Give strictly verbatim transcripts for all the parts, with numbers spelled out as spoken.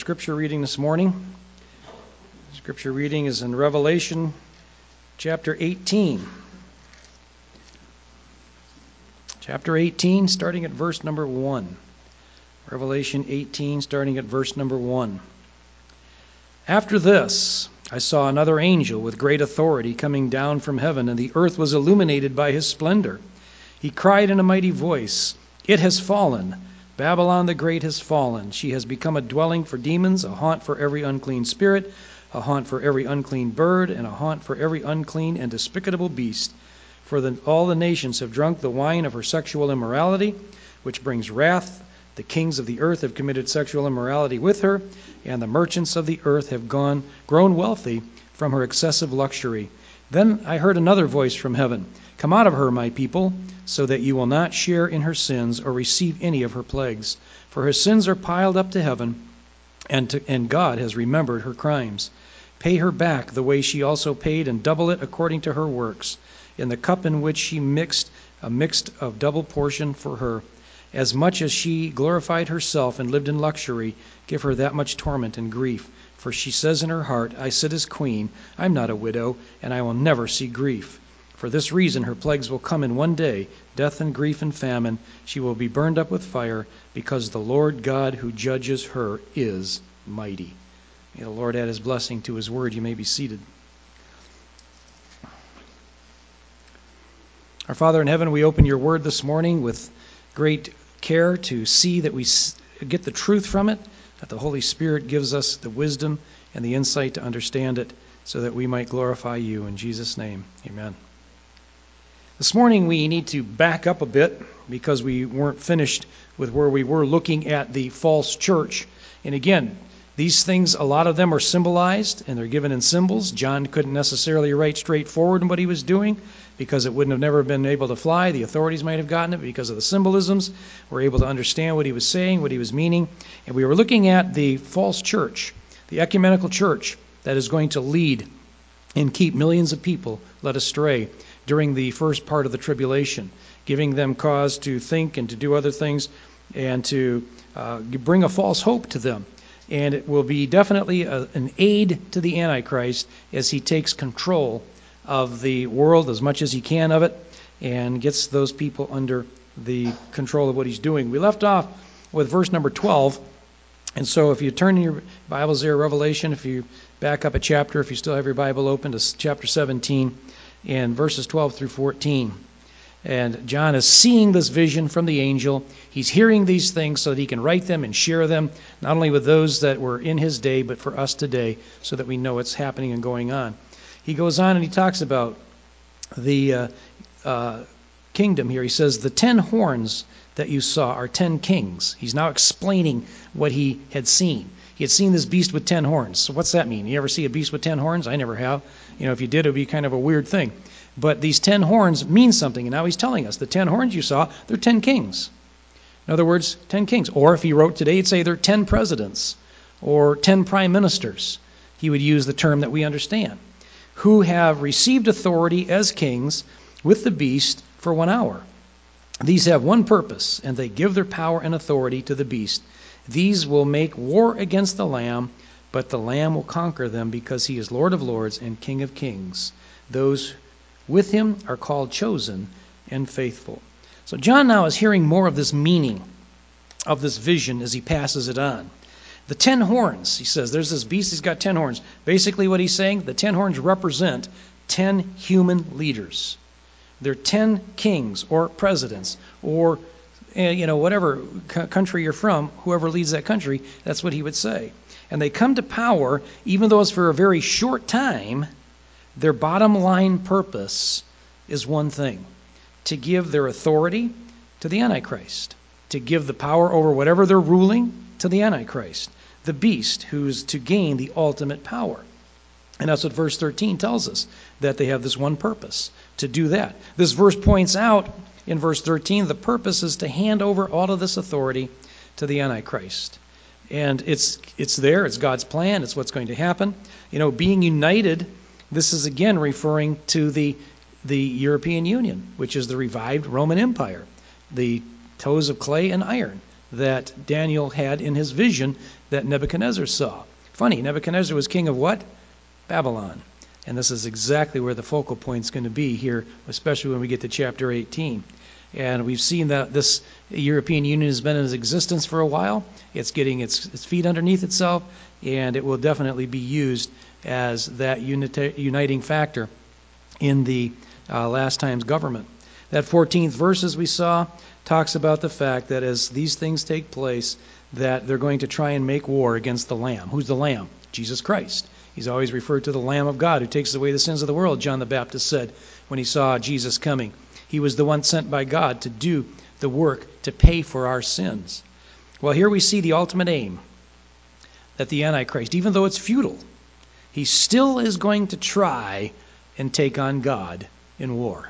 Scripture reading this morning. Scripture reading is in Revelation chapter eighteen. Chapter eighteen, starting at verse number one. Revelation eighteen, starting at verse number one. After this, I saw another angel with great authority coming down from heaven, and the earth was illuminated by his splendor. He cried in a mighty voice, "It has fallen! Babylon the Great has fallen. She has become a dwelling for demons, a haunt for every unclean spirit, a haunt for every unclean bird, and a haunt for every unclean and despicable beast. For the, all the nations have drunk the wine of her sexual immorality, which brings wrath. The kings of the earth have committed sexual immorality with her, and the merchants of the earth have gone grown wealthy from her excessive luxury." Then I heard another voice from heaven, "Come out of her, my people, so that you will not share in her sins or receive any of her plagues. For her sins are piled up to heaven, and, to, and God has remembered her crimes. Pay her back the way she also paid, and double it according to her works. In the cup in which she mixed, a mixed of double portion for her. As much as she glorified herself and lived in luxury, give her that much torment and grief. For she says in her heart, I sit as queen, I'm not a widow, and I will never see grief. For this reason her plagues will come in one day, death and grief and famine. She will be burned up with fire, because the Lord God who judges her is mighty." May the Lord add his blessing to his word. You may be seated. Our Father in heaven, we open your word this morning with great care to see that we get the truth from it, that the Holy Spirit gives us the wisdom and the insight to understand it so that we might glorify you. In Jesus' name, amen. This morning we need to back up a bit because we weren't finished with where we were looking at the false church. And again, these things, a lot of them are symbolized and they're given in symbols. John couldn't necessarily write straightforward in what he was doing because it wouldn't have never been able to fly. The authorities might have gotten it because of the symbolisms. We're able to understand what he was saying, what he was meaning. And we were looking at the false church, the ecumenical church that is going to lead and keep millions of people led astray during the first part of the tribulation, giving them cause to think and to do other things and to uh, bring a false hope to them. And it will be definitely a, an aid to the Antichrist as he takes control of the world as much as he can of it and gets those people under the control of what he's doing. We left off with verse number twelve. And so if you turn in your Bibles there, Revelation, if you back up a chapter, if you still have your Bible open to chapter seventeen and verses twelve through fourteen. And John is seeing this vision from the angel. He's hearing these things so that he can write them and share them, not only with those that were in his day, but for us today, so that we know what's happening and going on. He goes on and he talks about the uh, uh, kingdom here. He says, the ten horns that you saw are ten kings. He's now explaining what he had seen. He had seen this beast with ten horns. So what's that mean? You ever see a beast with ten horns? I never have. You know, if you did, it would be kind of a weird thing. But these ten horns mean something. And now he's telling us the ten horns you saw, they're ten kings. In other words, ten kings. Or if he wrote today, he'd say they're ten presidents or ten prime ministers. He would use the term that we understand, who have received authority as kings with the beast for one hour. These have one purpose, and they give their power and authority to the beast. These will make war against the Lamb, but the Lamb will conquer them because he is Lord of lords and King of kings. Those with him are called chosen and faithful. So John now is hearing more of this meaning of this vision as he passes it on. The ten horns, he says, there's this beast, he's got ten horns. Basically what he's saying, the ten horns represent ten human leaders. They're ten kings or presidents or, you know, whatever country you're from, whoever leads that country, that's what he would say. And they come to power, even though it's for a very short time. Their bottom line purpose is one thing, to give their authority to the Antichrist, to give the power over whatever they're ruling to the Antichrist, the beast who's to gain the ultimate power. And that's what verse thirteen tells us, that they have this one purpose, to do that. This verse points out in verse thirteen, the purpose is to hand over all of this authority to the Antichrist. And it's it's there, it's God's plan, it's what's going to happen. You know, being united, this is again referring to the the European Union, which is the revived Roman Empire, the toes of clay and iron, that Daniel had in his vision that Nebuchadnezzar saw. Funny, Nebuchadnezzar was king of what? Babylon. And this is exactly where the focal point is going to be here, especially when we get to chapter eighteen. And we've seen that this European Union has been in existence for a while. It's getting its, its feet underneath itself, and it will definitely be used as that unita- uniting factor in the uh, last times government. That fourteenth verse, as we saw, talks about the fact that as these things take place, that they're going to try and make war against the Lamb. Who's the Lamb? Jesus Christ. He's always referred to the Lamb of God who takes away the sins of the world, John the Baptist said when he saw Jesus coming. He was the one sent by God to do the work to pay for our sins. Well, here we see the ultimate aim, that the Antichrist, even though it's futile, he still is going to try and take on God in war.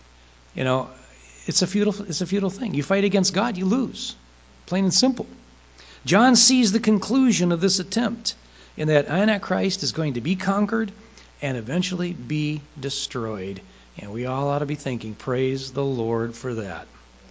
You know, it's a futile, it's a futile thing. You fight against God, you lose. Plain and simple. John sees the conclusion of this attempt in that Antichrist is going to be conquered and eventually be destroyed. And we all ought to be thinking, praise the Lord for that.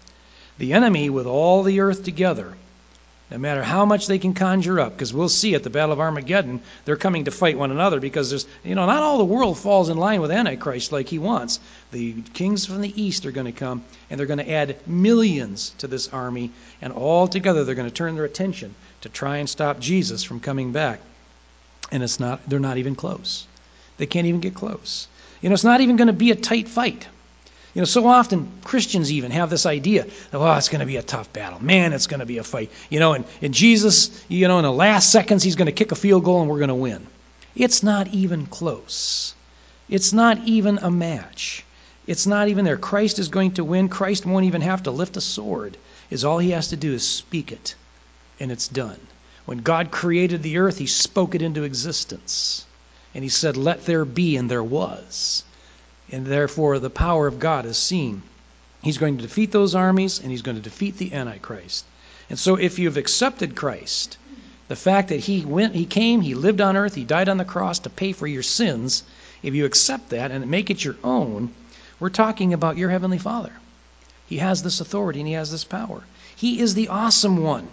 The enemy with all the earth together, no matter how much they can conjure up, because we'll see at the Battle of Armageddon, they're coming to fight one another because there's, you know, not all the world falls in line with Antichrist like he wants. The kings from the east are going to come, and they're going to add millions to this army, and all together they're going to turn their attention to try and stop Jesus from coming back. And it's not, they're not even close. They can't even get close. You know, it's not even going to be a tight fight. You know, so often Christians even have this idea that, oh, it's going to be a tough battle. Man, it's going to be a fight. You know, and, and Jesus, you know, in the last seconds, he's going to kick a field goal and we're going to win. It's not even close. It's not even a match. It's not even there. Christ is going to win. Christ won't even have to lift a sword. Is all he has to do is speak it, and it's done. When God created the earth, he spoke it into existence. And he said, let there be, and there was. And therefore, the power of God is seen. He's going to defeat those armies, and he's going to defeat the Antichrist. And so if you've accepted Christ, the fact that he went, he came, he lived on earth, he died on the cross to pay for your sins, if you accept that and make it your own, we're talking about your Heavenly Father. He has this authority and he has this power. He is the awesome one.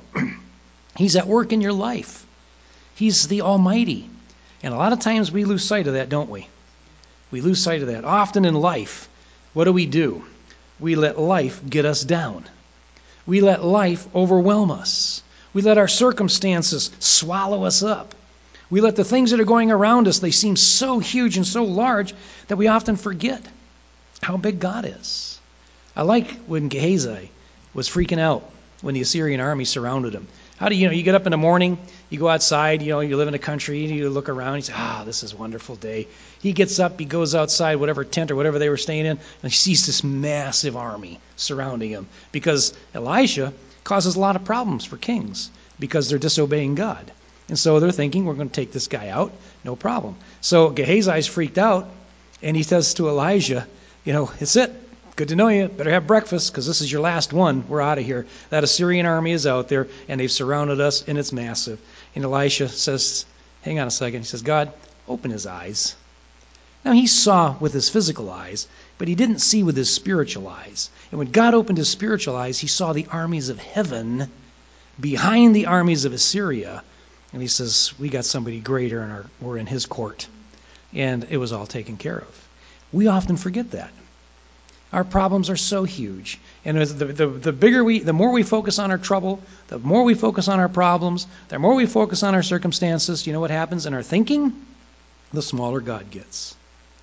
He's at work in your life. He's the Almighty. And a lot of times we lose sight of that, don't we? We lose sight of that. Often in life, what do we do? We let life get us down. We let life overwhelm us. We let our circumstances swallow us up. We let the things that are going around us, they seem so huge and so large that we often forget how big God is. I like when Gehazi was freaking out when the Assyrian army surrounded him. How do you, you know, you get up in the morning, you go outside, you know, you live in a country, and you look around, you say, ah, this is a wonderful day. He gets up, he goes outside, whatever tent or whatever they were staying in, and he sees this massive army surrounding him. Because Elisha causes a lot of problems for kings because they're disobeying God. And so they're thinking, we're going to take this guy out, no problem. So Gehazi's freaked out, and he says to Elijah, you know, it's it. Good to know you. Better have breakfast because this is your last one. We're out of here. That Assyrian army is out there, and they've surrounded us, and it's massive. And Elisha says, hang on a second. He says, God, open his eyes. Now, he saw with his physical eyes, but he didn't see with his spiritual eyes. And when God opened his spiritual eyes, he saw the armies of heaven behind the armies of Assyria. And he says, we got somebody greater, and our, we're in his court. And it was all taken care of. We often forget that. Our problems are so huge. And as the, the, the bigger we, the more we focus on our trouble, the more we focus on our problems, the more we focus on our circumstances, you know what happens in our thinking? The smaller God gets.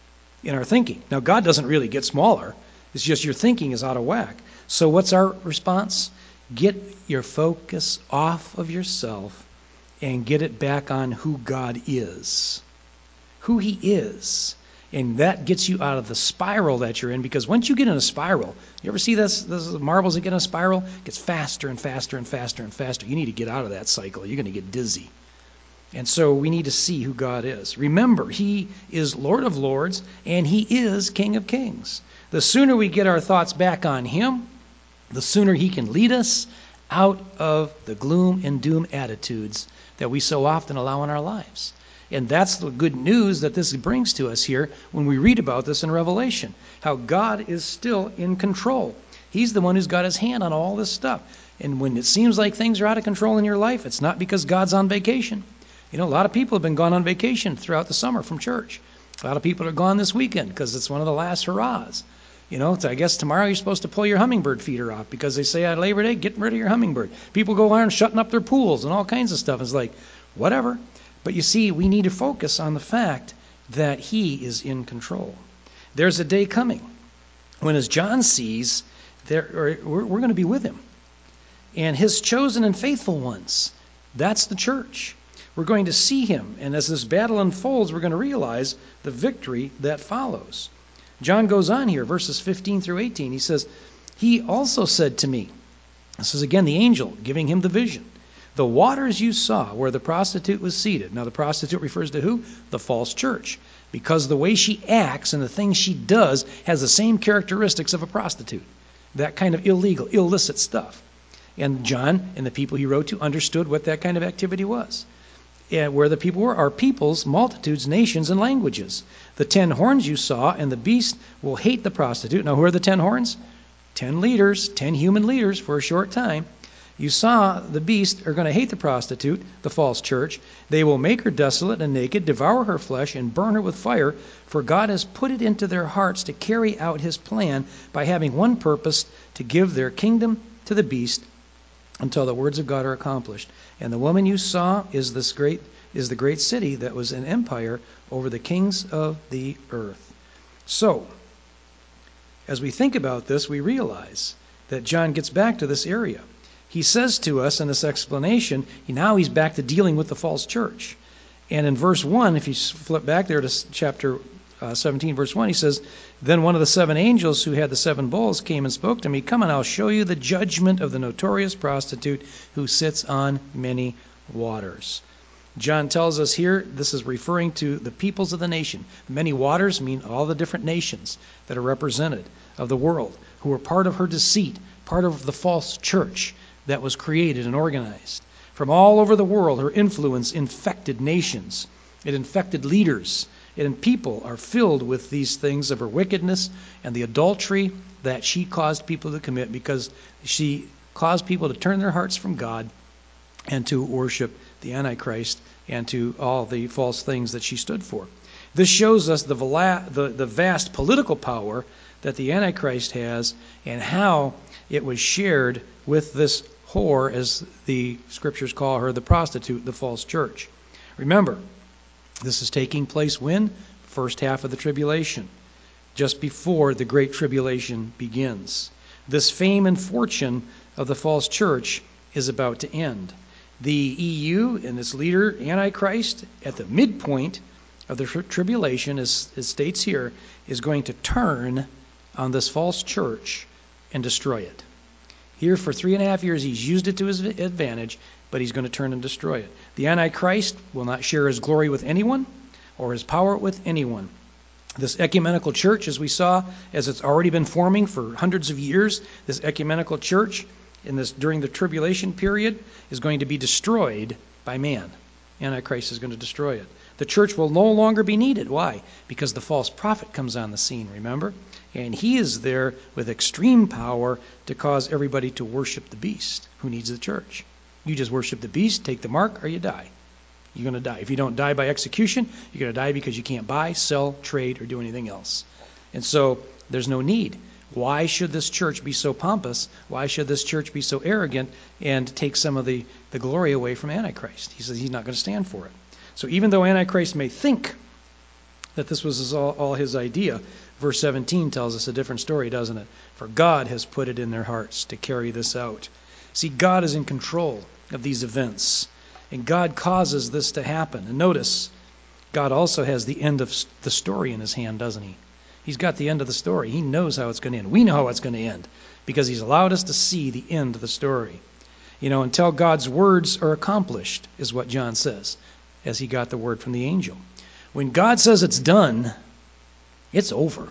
In our thinking. Now, God doesn't really get smaller. It's just your thinking is out of whack. So what's our response? Get your focus off of yourself and get it back on who God is. Who he is. And that gets you out of the spiral that you're in, because once you get in a spiral, you ever see this, this marbles that get in a spiral? It gets faster and faster and faster and faster. You need to get out of that cycle. You're going to get dizzy. And so we need to see who God is. Remember, he is Lord of Lords, and he is King of Kings. The sooner we get our thoughts back on him, the sooner he can lead us out of the gloom and doom attitudes that we so often allow in our lives. And that's the good news that this brings to us here when we read about this in Revelation, how God is still in control. He's the one who's got his hand on all this stuff. And when it seems like things are out of control in your life, it's not because God's on vacation. You know, a lot of people have been gone on vacation throughout the summer from church. A lot of people are gone this weekend because it's one of the last hurrahs. You know, I guess tomorrow you're supposed to pull your hummingbird feeder off because they say on Labor Day, get rid of your hummingbird. People go around shutting up their pools and all kinds of stuff. It's like, whatever. But you see, we need to focus on the fact that he is in control. There's a day coming when, as John sees, there, or we're, we're going to be with him. And his chosen and faithful ones, that's the church. We're going to see him. And as this battle unfolds, we're going to realize the victory that follows. John goes on here, verses fifteen through eighteen. He says, he also said to me, this is again the angel giving him the vision, the waters you saw where the prostitute was seated. Now the prostitute refers to who? The false church. Because the way she acts and the things she does has the same characteristics of a prostitute. That kind of illegal, illicit stuff. And John and the people he wrote to understood what that kind of activity was. And where the people were are peoples, multitudes, nations, and languages. The ten horns you saw and the beast will hate the prostitute. Now who are the ten horns? Ten leaders, ten human leaders for a short time. You saw the beast are going to hate the prostitute, the false church. They will make her desolate and naked, devour her flesh, and burn her with fire. For God has put it into their hearts to carry out his plan by having one purpose, to give their kingdom to the beast until the words of God are accomplished. And the woman you saw is this great is the great city that was an empire over the kings of the earth. So, as we think about this, we realize that John gets back to this area. He says to us in this explanation, now he's back to dealing with the false church. And in verse one, if you flip back there to chapter uh, seventeen, verse one, he says, then one of the seven angels who had the seven bowls came and spoke to me, come and I'll show you the judgment of the notorious prostitute who sits on many waters. John tells us here, this is referring to the peoples of the nation. Many waters mean all the different nations that are represented of the world, who are part of her deceit, part of the false church that was created and organized. From all over the world, her influence infected nations. It infected leaders. And people are filled with these things of her wickedness and the adultery that she caused people to commit, because she caused people to turn their hearts from God and to worship the Antichrist and to all the false things that she stood for. This shows us the, vala- the, the vast political power that the Antichrist has and how it was shared with this whore, as the scriptures call her, the prostitute, the false church. Remember, this is taking place when? First half of the tribulation, just before the great tribulation begins. This fame and fortune of the false church is about to end. The E U and its leader, Antichrist, at the midpoint of the tri- tribulation, as it states here, is going to turn on this false church and destroy it. Here for three and a half years, he's used it to his advantage, but he's going to turn and destroy it. The Antichrist will not share his glory with anyone or his power with anyone. This ecumenical church, as we saw, as it's already been forming for hundreds of years, this ecumenical church in this during the tribulation period is going to be destroyed by man. Antichrist is going to destroy it. The church will no longer be needed. Why? Because the false prophet comes on the scene, remember? And he is there with extreme power to cause everybody to worship the beast. Who needs the church? You just worship the beast, take the mark, or you die. You're going to die. If you don't die by execution, you're going to die because you can't buy, sell, trade, or do anything else. And so there's no need. Why should this church be so pompous? Why should this church be so arrogant and take some of the, the glory away from Antichrist? He says he's not going to stand for it. So even though Antichrist may think that this was all, all his idea, verse seventeen tells us a different story, doesn't it? For God has put it in their hearts to carry this out. See, God is in control of these events, and God causes this to happen. And notice, God also has the end of the story in his hand, doesn't he? He's got the end of the story. He knows how it's going to end. We know how it's going to end because he's allowed us to see the end of the story. You know, until God's words are accomplished, is what John says, as he got the word from the angel. When God says it's done, it's over.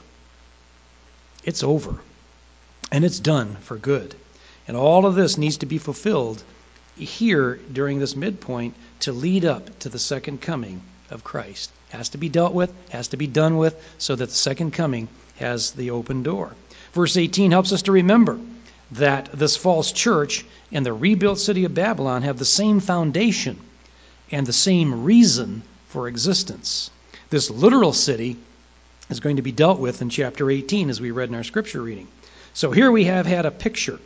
It's over. And it's done for good. And all of this needs to be fulfilled here during this midpoint to lead up to the second coming of Christ. Has to be dealt with, has to be done with, so that the second coming has the open door. Verse eighteen helps us to remember that this false church and the rebuilt city of Babylon have the same foundation and the same reason for existence. This literal city is going to be dealt with in chapter eighteen, as we read in our scripture reading. So here we have had a picture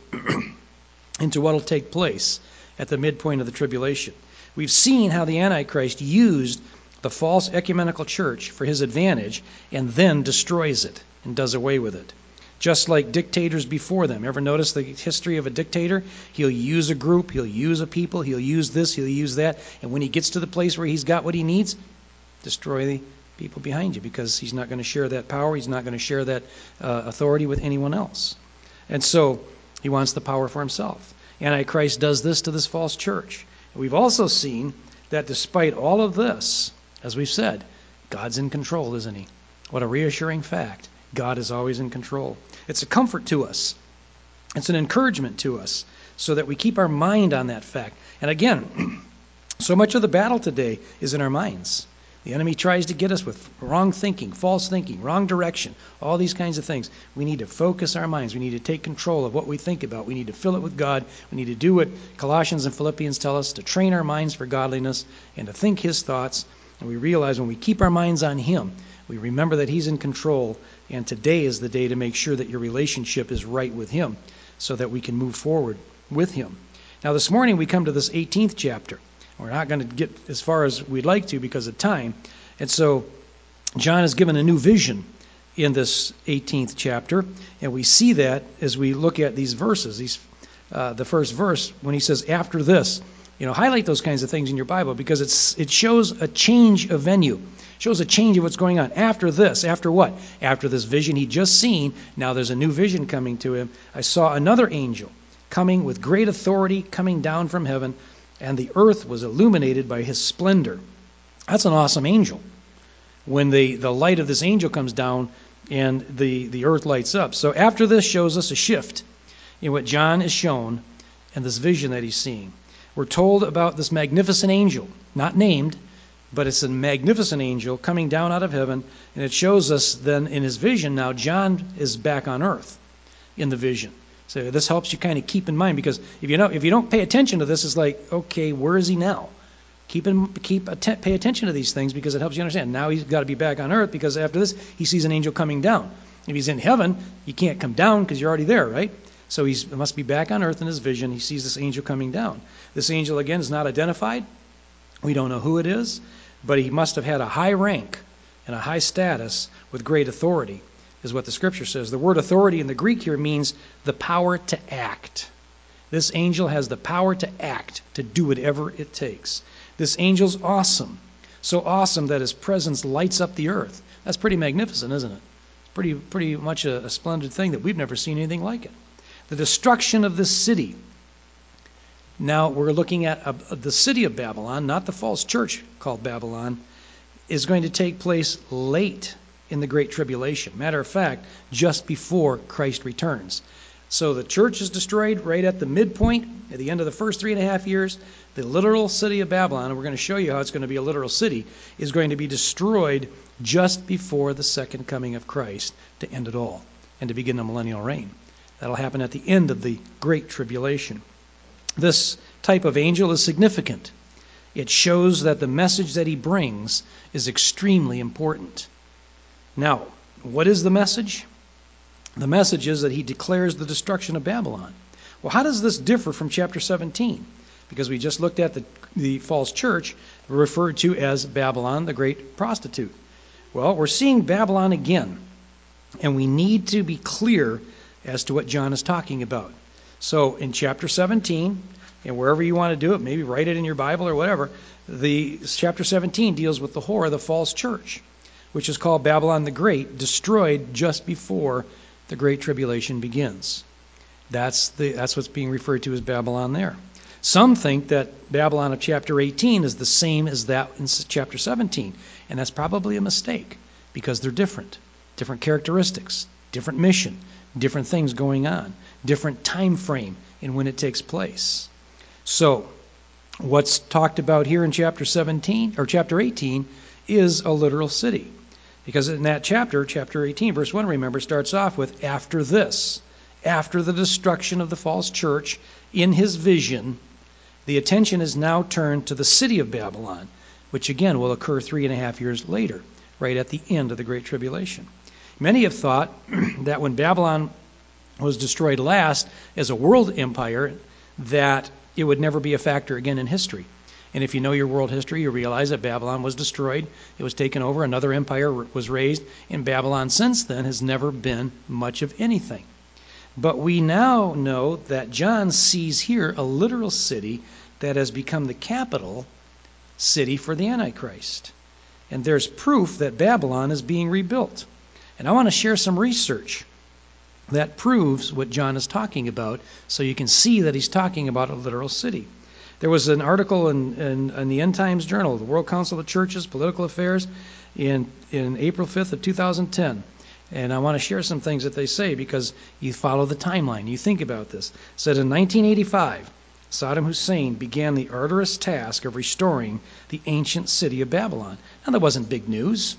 into what will take place at the midpoint of the tribulation. We've seen how the Antichrist used the false ecumenical church for his advantage and then destroys it and does away with it. Just like dictators before them. Ever notice the history of a dictator? He'll use a group, he'll use a people, he'll use this, he'll use that, and when he gets to the place where he's got what he needs, destroy the people behind you, because he's not going to share that power, he's not going to share that uh, authority with anyone else. And so he wants the power for himself. Antichrist does this to this false church. And we've also seen that despite all of this, as we've said, God's in control, isn't he? What a reassuring fact. God is always in control. It's a comfort to us. It's an encouragement to us so that we keep our mind on that fact. And again, so much of the battle today is in our minds. The enemy tries to get us with wrong thinking, false thinking, wrong direction, all these kinds of things. We need to focus our minds. We need to take control of what we think about. We need to fill it with God. We need to do what Colossians and Philippians tell us, to train our minds for godliness and to think his thoughts. And we realize when we keep our minds on him, we remember that he's in control, and today is the day to make sure that your relationship is right with him so that we can move forward with him. Now this morning we come to this eighteenth chapter. We're not going to get as far as we'd like to because of time. And so John is given a new vision in this eighteenth chapter, and we see that as we look at these verses. These, uh, the first verse, when he says, after this, you know, highlight those kinds of things in your Bible because it's it shows a change of venue. Shows a change of what's going on. After this, after what? After this vision he'd just seen, now there's a new vision coming to him. I saw another angel coming with great authority, coming down from heaven, and the earth was illuminated by his splendor. That's an awesome angel. When the, the light of this angel comes down and the, the earth lights up. So after this shows us a shift in what John is shown and this vision that he's seeing. We're told about this magnificent angel, not named, but it's a magnificent angel coming down out of heaven, and it shows us then in his vision, now John is back on earth in the vision. So this helps you kind of keep in mind, because if you know if you don't pay attention to this, it's like, okay, where is he now? Keep in, keep atten- pay attention to these things because it helps you understand. Now he's got to be back on earth because after this he sees an angel coming down. If he's in heaven, you can't come down because you're already there, right? So he must be back on earth in his vision. He sees this angel coming down. This angel, again, is not identified. We don't know who it is, but he must have had a high rank and a high status with great authority, is what the scripture says. The word authority in the Greek here means the power to act. This angel has the power to act, to do whatever it takes. This angel's awesome. So awesome that his presence lights up the earth. That's pretty magnificent, isn't it? Pretty, pretty much a, a splendid thing that we've never seen anything like it. The destruction of this city. Now we're looking at a, the city of Babylon, not the false church called Babylon, is going to take place late in the Great Tribulation. Matter of fact, just before Christ returns. So the church is destroyed right at the midpoint, at the end of the first three and a half years. The literal city of Babylon, and we're going to show you how it's going to be a literal city, is going to be destroyed just before the second coming of Christ to end it all and to begin the millennial reign. That'll happen at the end of the Great Tribulation. This type of angel is significant. It shows that the message that he brings is extremely important. Now, what is the message? The message is that he declares the destruction of Babylon. Well, how does this differ from chapter seventeen? Because we just looked at the, the false church referred to as Babylon, the great prostitute. Well, we're seeing Babylon again, and we need to be clear as to what John is talking about. So in chapter seventeen, and wherever you want to do it, maybe write it in your Bible or whatever, the chapter seventeen deals with the whore, the false church, which is called Babylon the Great, destroyed just before the Great Tribulation begins. That's the that's what's being referred to as Babylon there. Some think that Babylon of chapter eighteen is the same as that in chapter seventeen, and that's probably a mistake because they're different. Different characteristics, different mission, different things going on, different time frame in when it takes place. So, what's talked about here in chapter seventeen or chapter eighteen is a literal city. Because in that chapter, chapter eighteen, verse one, remember, starts off with, after this, after the destruction of the false church, in his vision, the attention is now turned to the city of Babylon, which again will occur three and a half years later, right at the end of the Great Tribulation. Many have thought that when Babylon was destroyed last as a world empire, that it would never be a factor again in history. And if you know your world history, you realize that Babylon was destroyed. It was taken over. Another empire was raised. And Babylon since then has never been much of anything. But we now know that John sees here a literal city that has become the capital city for the Antichrist. And there's proof that Babylon is being rebuilt. And I want to share some research that proves what John is talking about, so you can see that he's talking about a literal city. There was an article in, in, in the End Times Journal, the World Council of Churches, Political Affairs, in, in April fifth of two thousand ten. And I want to share some things that they say because you follow the timeline. You think about this. It said in nineteen eighty-five, Saddam Hussein began the arduous task of restoring the ancient city of Babylon. Now, that wasn't big news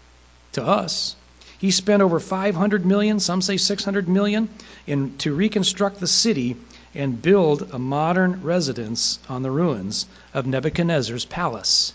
to us. He spent over five hundred million dollars, some say six hundred million dollars, in, to reconstruct the city and build a modern residence on the ruins of Nebuchadnezzar's palace.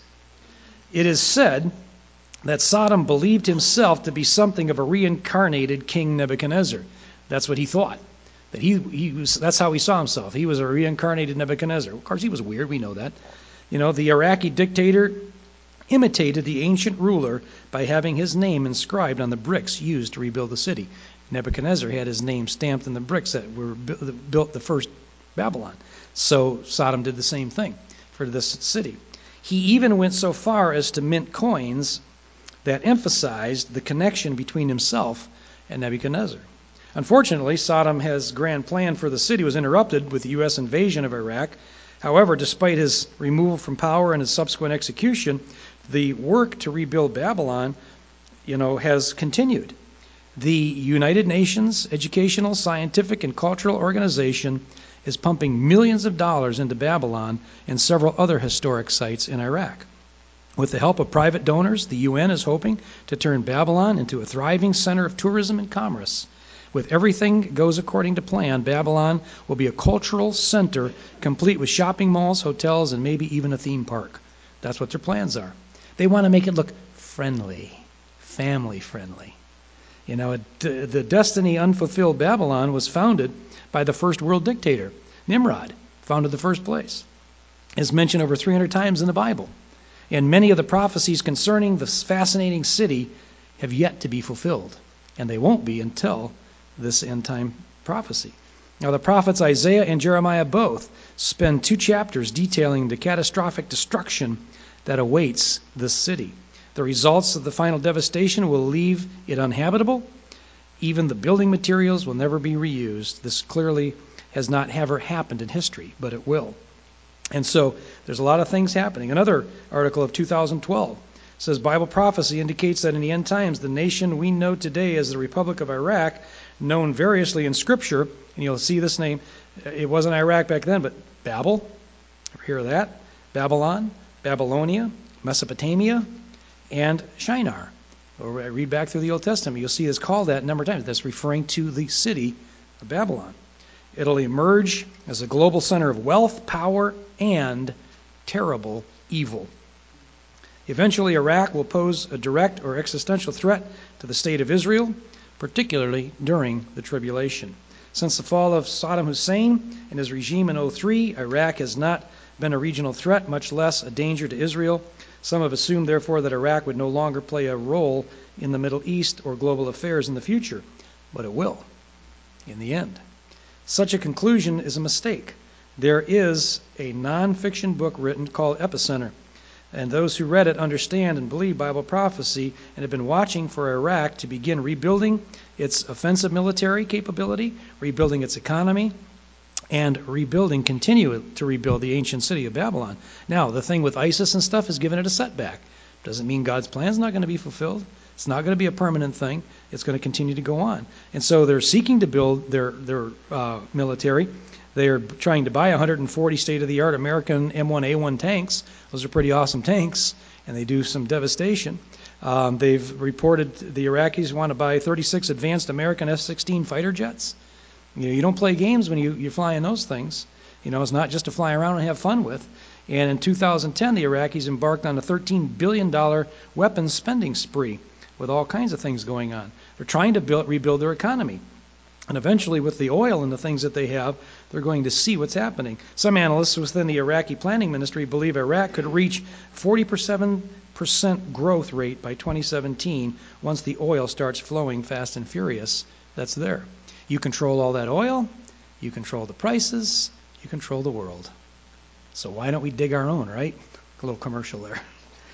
It is said that Saddam believed himself to be something of a reincarnated King Nebuchadnezzar. That's what he thought. That he, he was, that's how he saw himself. He was a reincarnated Nebuchadnezzar. Of course, he was weird. We know that. You know, the Iraqi dictator imitated the ancient ruler by having his name inscribed on the bricks used to rebuild the city. Nebuchadnezzar had his name stamped in the bricks that were built the first Babylon. So Saddam did the same thing for this city. He even went so far as to mint coins that emphasized the connection between himself and Nebuchadnezzar. Unfortunately, Saddam's grand plan for the city was interrupted with the U S invasion of Iraq. However, despite his removal from power and his subsequent execution, the work to rebuild Babylon, you know, has continued. The United Nations Educational, Scientific, and Cultural Organization is pumping millions of dollars into Babylon and several other historic sites in Iraq. With the help of private donors, the U N is hoping to turn Babylon into a thriving center of tourism and commerce. With everything goes according to plan, Babylon will be a cultural center complete with shopping malls, hotels, and maybe even a theme park. That's what their plans are. They want to make it look friendly, family-friendly. You know, the destiny unfulfilled Babylon was founded by the first world dictator, Nimrod, founded the first place. It's mentioned over three hundred times in the Bible. And many of the prophecies concerning this fascinating city have yet to be fulfilled. And they won't be until this end-time prophecy. Now, the prophets Isaiah and Jeremiah both spend two chapters detailing the catastrophic destruction that awaits this city. The results of the final devastation will leave it uninhabitable. Even the building materials will never be reused. This clearly has not ever happened in history, but it will. And so there's a lot of things happening. Another article of two thousand twelve says Bible prophecy indicates that in the end times, the nation we know today as the Republic of Iraq, known variously in Scripture, and you'll see this name, it wasn't Iraq back then, but Babel, ever hear of that? Babylon, Babylonia, Mesopotamia, and Shinar. Or read back through the Old Testament, you'll see it's called that a number of times. That's referring to the city of Babylon. It'll emerge as a global center of wealth, power, and terrible evil. Eventually, Iraq will pose a direct or existential threat to the state of Israel, particularly during the tribulation. Since the fall of Saddam Hussein and his regime in oh three, Iraq has not been a regional threat, much less a danger to Israel. Some have assumed, therefore, that Iraq would no longer play a role in the Middle East or global affairs in the future, but it will, in the end. Such a conclusion is a mistake. There is a non-fiction book written called Epicenter, and those who read it understand and believe Bible prophecy and have been watching for Iraq to begin rebuilding its offensive military capability, rebuilding its economy, and rebuilding, continue to rebuild the ancient city of Babylon. Now, the thing with ISIS and stuff has given it a setback. Doesn't mean God's plan is not going to be fulfilled. It's not going to be a permanent thing. It's going to continue to go on. And so they're seeking to build their, their uh, military. They are trying to buy one hundred forty state-of-the-art American M one A one tanks. Those are pretty awesome tanks, and they do some devastation. Um, they've reported the Iraqis want to buy thirty-six advanced American F sixteen fighter jets. You know, you don't play games when you, you're flying those things. You know, it's not just to fly around and have fun with. And in two thousand ten, the Iraqis embarked on a thirteen billion dollars weapons spending spree with all kinds of things going on. They're trying to build, rebuild their economy. And eventually, with the oil and the things that they have, they're going to see what's happening. Some analysts within the Iraqi planning ministry believe Iraq could reach forty-seven percent growth rate by twenty seventeen once the oil starts flowing fast and furious. That's there. You control all that oil, you control the prices, you control the world. So why don't we dig our own, right? A little commercial there.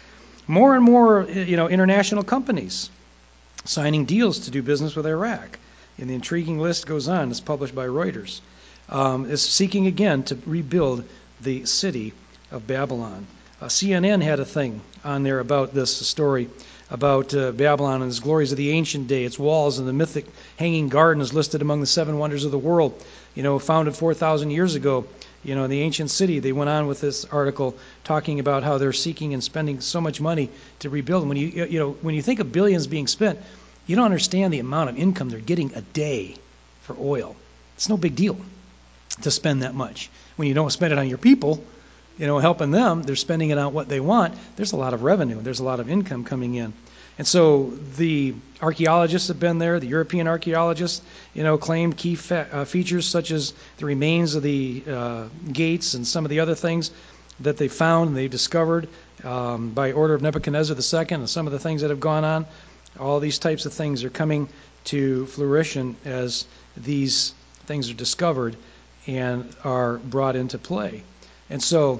More and more, you know, international companies signing deals to do business with Iraq. And the intriguing list goes on. It's published by Reuters. Um, is seeking again to rebuild the city of Babylon. Uh, C N N had a thing on there about this story about uh, Babylon and its glories of the ancient day, its walls and the mythic hanging garden is listed among the seven wonders of the world. You know, founded four thousand years ago, you know, in the ancient city. They went on with this article talking about how they're seeking and spending so much money to rebuild them. When you, you know, when you think of billions being spent, you don't understand the amount of income they're getting a day for oil. It's no big deal to spend that much. When you don't spend it on your people, you know, helping them, they're spending it on what they want. There's a lot of revenue. There's a lot of income coming in. And so the archaeologists have been there. The European archaeologists, you know, claimed key fa- uh, features such as the remains of the uh, gates and some of the other things that they found and they've discovered um, by order of Nebuchadnezzar the Second, and some of the things that have gone on. All these types of things are coming to fruition as these things are discovered and are brought into play. And so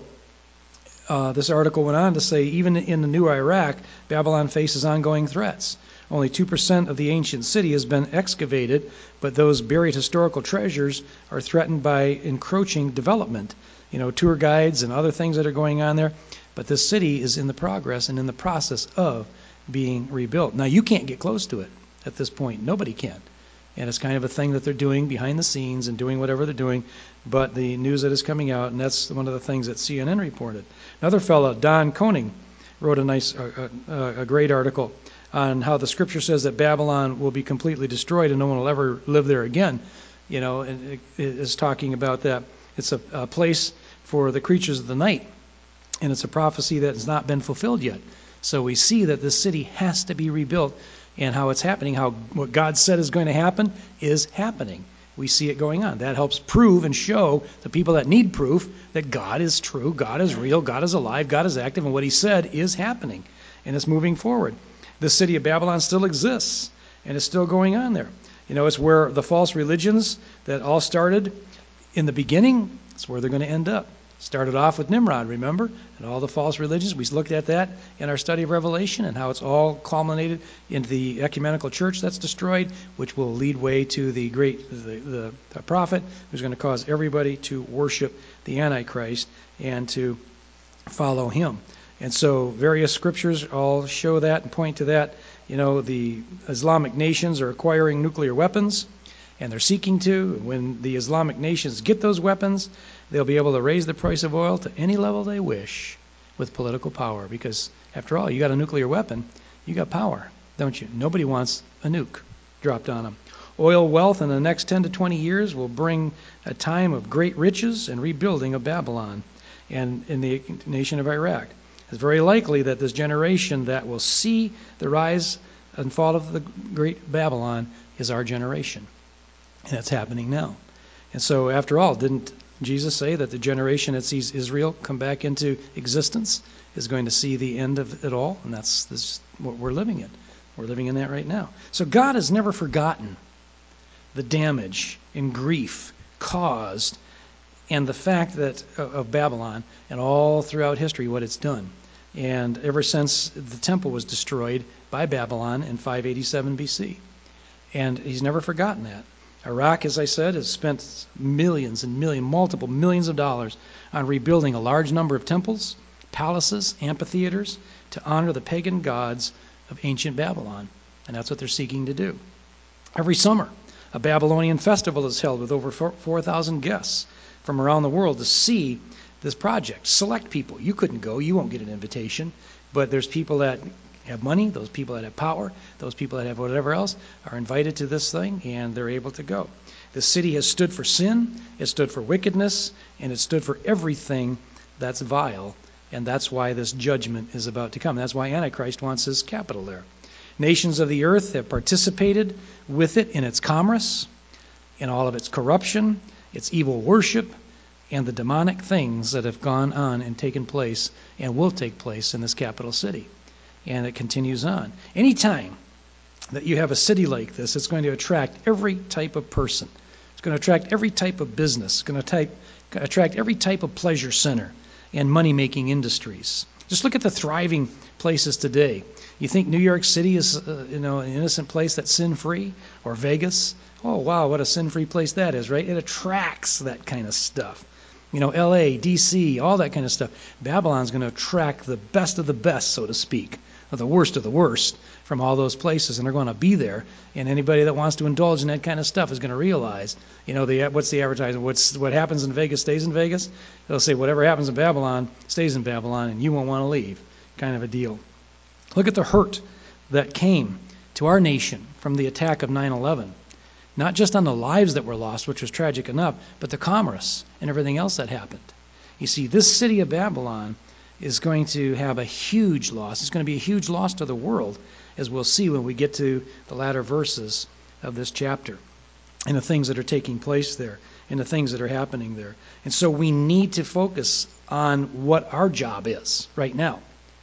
uh, this article went on to say, even in the new Iraq, Babylon faces ongoing threats. Only two percent of the ancient city has been excavated, but those buried historical treasures are threatened by encroaching development. You know, tour guides and other things that are going on there. But this city is in the progress and in the process of being rebuilt. Now, you can't get close to it at this point. Nobody can. And it's kind of a thing that they're doing behind the scenes and doing whatever they're doing. But the news that is coming out, and that's one of the things that C N N reported. Another fellow, Don Koning, wrote a nice, uh, uh, a great article on how the scripture says that Babylon will be completely destroyed and no one will ever live there again. You know, and it is talking about that. It's a, a place for the creatures of the night. And it's a prophecy that has not been fulfilled yet. So we see that this city has to be rebuilt, and how it's happening, how what God said is going to happen is happening. We see it going on. That helps prove and show the people that need proof that God is true, God is real, God is alive, God is active, and what he said is happening, and it's moving forward. The city of Babylon still exists, and it's still going on there. You know, it's where the false religions that all started in the beginning, it's where they're going to end up. Started off with Nimrod, remember? And all the false religions. We looked at that in our study of Revelation and how it's all culminated into the ecumenical church that's destroyed, which will lead way to the great the, the, the prophet who's going to cause everybody to worship the Antichrist and to follow him. And so various scriptures all show that and point to that. You know, the Islamic nations are acquiring nuclear weapons, and they're seeking to. When the Islamic nations get those weapons, they'll be able to raise the price of oil to any level they wish with political power. Because, after all, you got a nuclear weapon, you got power, don't you? Nobody wants a nuke dropped on them. Oil wealth in the next ten to twenty years will bring a time of great riches and rebuilding of Babylon and in the nation of Iraq. It's very likely that this generation that will see the rise and fall of the great Babylon is our generation. And that's happening now. And so, after all, didn't Jesus say that the generation that sees Israel come back into existence is going to see the end of it all? And that's, that's what we're living in. We're living in that right now. So God has never forgotten the damage and grief caused and the fact that of Babylon and all throughout history what it's done. And ever since the temple was destroyed by Babylon in five eighty-seven B C. And he's never forgotten that. Iraq, as I said, has spent millions and millions, multiple millions of dollars on rebuilding a large number of temples, palaces, amphitheaters to honor the pagan gods of ancient Babylon. And that's what they're seeking to do. Every summer, a Babylonian festival is held with over four thousand guests from around the world to see this project. Select people. You couldn't go. You won't get an invitation. But there's people that have money, those people that have power, those people that have whatever else are invited to this thing, and they're able to go. The city has stood for sin, it stood for wickedness, and it stood for everything that's vile, and that's why this judgment is about to come. That's why Antichrist wants his capital there. Nations of the earth have participated with it in its commerce, in all of its corruption, its evil worship, and the demonic things that have gone on and taken place and will take place in this capital city. And it continues on. Anytime that you have a city like this, it's going to attract every type of person. It's going to attract every type of business. It's going to type, attract every type of pleasure center and money-making industries. Just look at the thriving places today. You think New York City is, uh, you know, an innocent place that's sin-free? Or Vegas? Oh, wow, what a sin-free place that is, right? It attracts that kind of stuff. You know, L A, D C, all that kind of stuff. Babylon's going to attract the best of the best, so to speak, or the worst of the worst from all those places, and they're going to be there. And anybody that wants to indulge in that kind of stuff is going to realize, you know, the, what's the advertising? What's what happens in Vegas stays in Vegas? They'll say whatever happens in Babylon stays in Babylon, and you won't want to leave, kind of a deal. Look at the hurt that came to our nation from the attack of nine eleven. Not just on the lives that were lost, which was tragic enough, but the commerce and everything else that happened. You see, this city of Babylon is going to have a huge loss. It's going to be a huge loss to the world, as we'll see when we get to the latter verses of this chapter, and the things that are taking place there, and the things that are happening there. And so we need to focus on what our job is right now.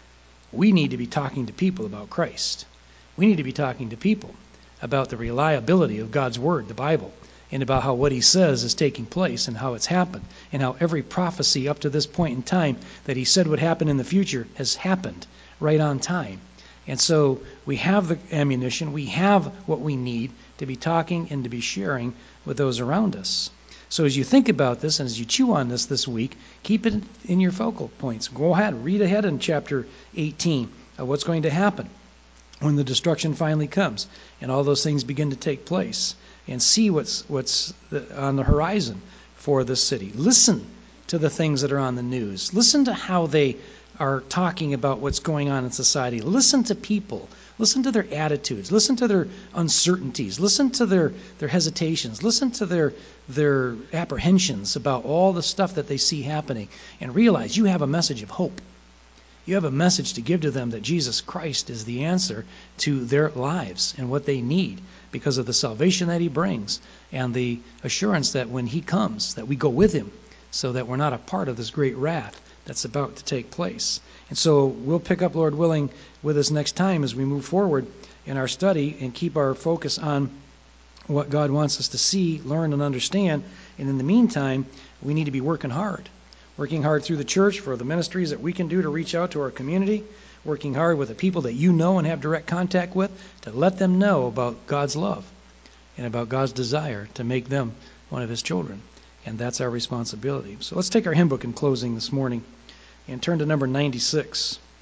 We need to be talking to people about Christ. We need to be talking to people about the reliability of God's Word, the Bible, and about how what He says is taking place and how it's happened, and how every prophecy up to this point in time that He said would happen in the future has happened right on time. And so we have the ammunition, we have what we need to be talking and to be sharing with those around us. So as you think about this and as you chew on this this week, keep it in your focal points. Go ahead, read ahead in chapter eighteen of what's going to happen when the destruction finally comes and all those things begin to take place, and see what's what's on the horizon for this city. Listen to the things that are on the news. Listen to how they are talking about what's going on in society. Listen to people. Listen to their attitudes. Listen to their uncertainties. Listen to their, their hesitations. Listen to their, their apprehensions about all the stuff that they see happening, and realize you have a message of hope. You have a message to give to them that Jesus Christ is the answer to their lives and what they need because of the salvation that He brings and the assurance that when He comes, that we go with Him so that we're not a part of this great wrath that's about to take place. And so we'll pick up, Lord willing, with us next time as we move forward in our study and keep our focus on what God wants us to see, learn, and understand. And in the meantime, we need to be working hard. Working hard through the church for the ministries that we can do to reach out to our community, working hard with the people that you know and have direct contact with to let them know about God's love and about God's desire to make them one of His children. And that's our responsibility. So let's take our hymn book in closing this morning and turn to number ninety-six.